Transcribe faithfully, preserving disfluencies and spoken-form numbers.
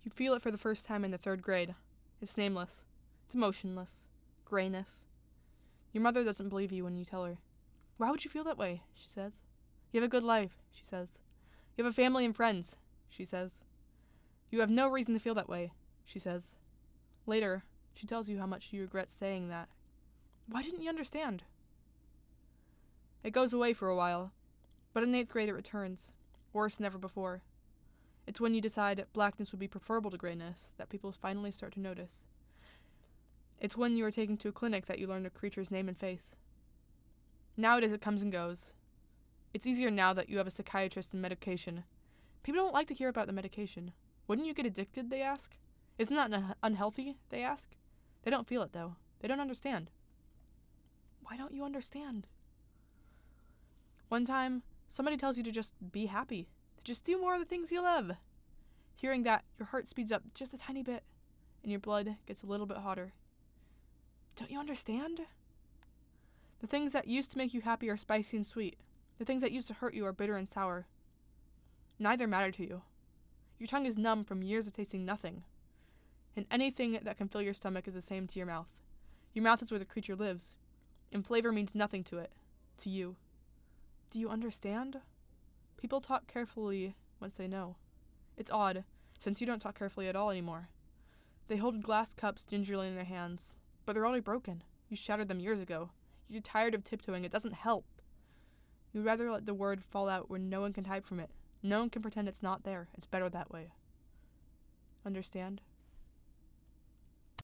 You feel it for the first time in the third grade. It's nameless. It's emotionless. Grayness. Your mother doesn't believe you when you tell her. Why would you feel that way? She says. You have a good life, she says. You have a family and friends, she says. You have no reason to feel that way, she says. Later, she tells you how much she regrets saying that. Why didn't you understand? It goes away for a while, but in eighth grade it returns, worse than ever before. It's when you decide blackness would be preferable to grayness that people finally start to notice. It's when you are taken to a clinic that you learn a creature's name and face. Nowadays it comes and goes. It's easier now that you have a psychiatrist and medication. People don't like to hear about the medication. Wouldn't you get addicted, they ask? Isn't that un- unhealthy, they ask? They don't feel it, though. They don't understand. Why don't you understand? One time, somebody tells you to just be happy. To just do more of the things you love. Hearing that, your heart speeds up just a tiny bit, and your blood gets a little bit hotter. Don't you understand? The things that used to make you happy are spicy and sweet. The things that used to hurt you are bitter and sour. Neither matter to you. Your tongue is numb from years of tasting nothing. And anything that can fill your stomach is the same to your mouth. Your mouth is where the creature lives. And flavor means nothing to it. To you. Do you understand? People talk carefully once they know. It's odd, since you don't talk carefully at all anymore. They hold glass cups gingerly in their hands, but they're already broken. You shattered them years ago. You're tired of tiptoeing. It doesn't help. You'd rather let the word fall out where no one can hide from it. No one can pretend it's not there. It's better that way. Understand?